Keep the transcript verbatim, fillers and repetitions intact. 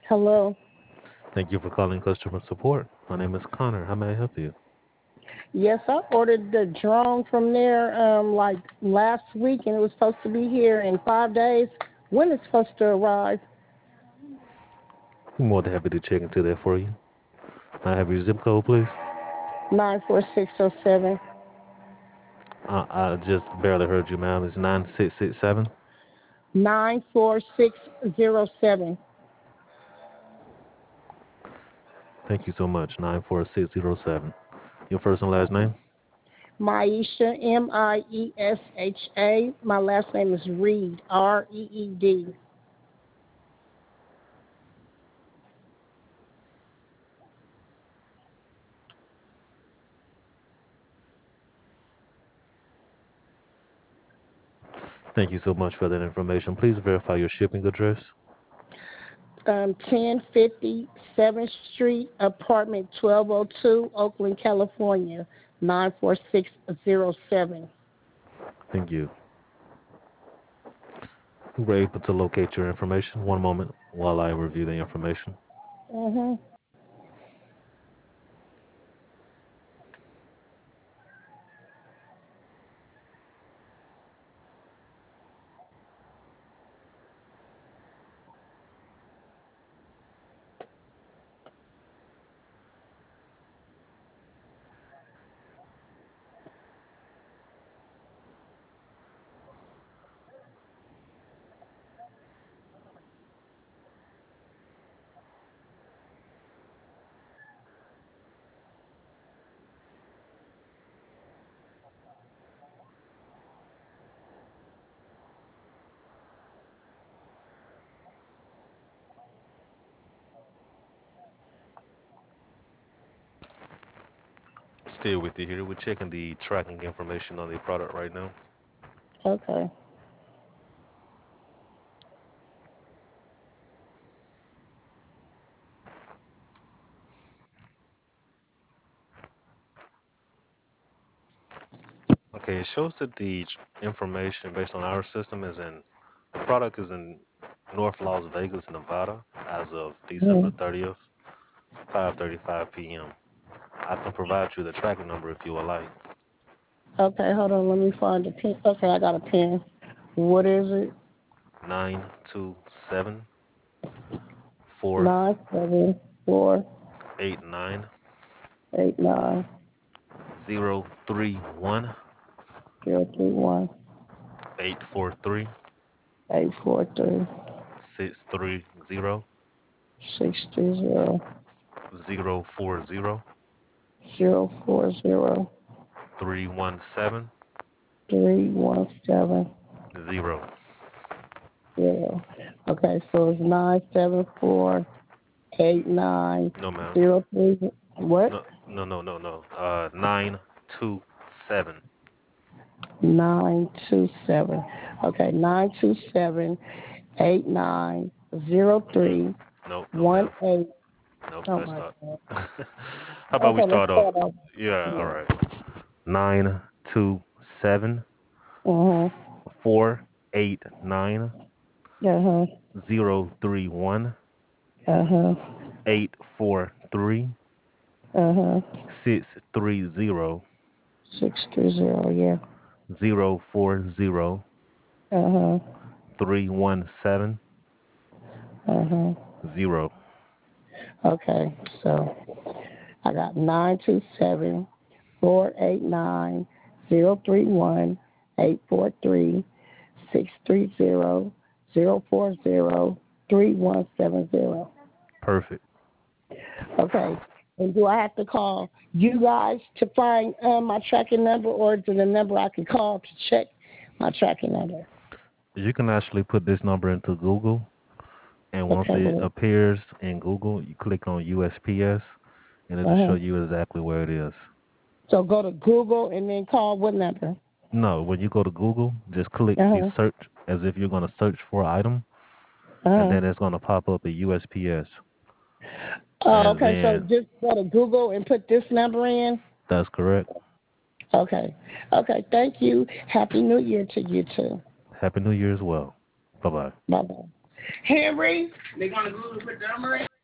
Hello. Thank you for calling customer support. My name is Connor. How may I help you? Yes, I ordered the drone from there um like last week, and it was supposed to be here in five days. When is it supposed to arrive? I'm more than happy to check into that for you. May I have your zip code, please? Nine four six zero seven. Uh, I just barely heard you, ma'am. It's nine six six seven. Nine four six zero seven. Thank you so much. nine four six zero seven. Your first and last name? Maisha, M I E S H A. My last name is Reed, R E E D. Thank you so much for that information. Please verify your shipping address. Um, ten fifty seventh Street, apartment twelve oh two, Oakland, California, nine four six zero seven. Thank you. We were able to locate your information. One moment while I review the information. Mm-hmm. Still with you here. We're checking the tracking information on the product right now. Okay. Okay, it shows that the information based on our system is in the product is in North Las Vegas, Nevada, as of December Mhm. thirtieth, five thirty-five p m. I can provide you the tracking number if you would like. Okay, hold on. Let me find the pen. Okay, I got a pen. What is it? Nine two seven four Nine seven four eight nine eight nine zero three one zero three one eight four three eight four three six three zero six three zero zero four zero zero four zero three one seven three one seven zero. zero. Okay, so it's nine seven four eight nine No, ma'am. zero three. What? No, no, no, no, no. Uh, nine two seven. Nine two seven. Okay, nine two seven eight nine zero Mm-mm. three No, no, one ma'am. eight. Nope, Oh that's my not. God. How about we Okay, let's start off? start off. Yeah, all Yeah. right. Nine two seven Uh huh. four eight nine Uh huh. zero three one Uh huh. eight four three Uh huh. six three zero Six two zero. Yeah. zero four zero Uh huh. three one seven Uh huh. zero. Okay. So I got nine two seven four eight nine zero three one eight four three six three zero zero four zero three one seven zero. Perfect. Okay. And do I have to call you guys to find uh, my tracking number, or is it a number I can call to check my tracking number? You can actually put this number into Google, and once Okay. it Well, appears in Google, you click on U S P S, and it'll show uh-huh. you exactly where it is. So go to Google and then call what number? No, when you go to Google, just click the Uh-huh. search as if you're going to search for an item, and Uh-huh. then it's going to pop up a U S P S. Oh, And okay. So then just go to Google and put this number in? that's correct. Okay. Okay. Thank you. Happy New Year to you too. Happy New Year as well. Bye bye. Bye-bye. Henry, they gonna go to put the armory.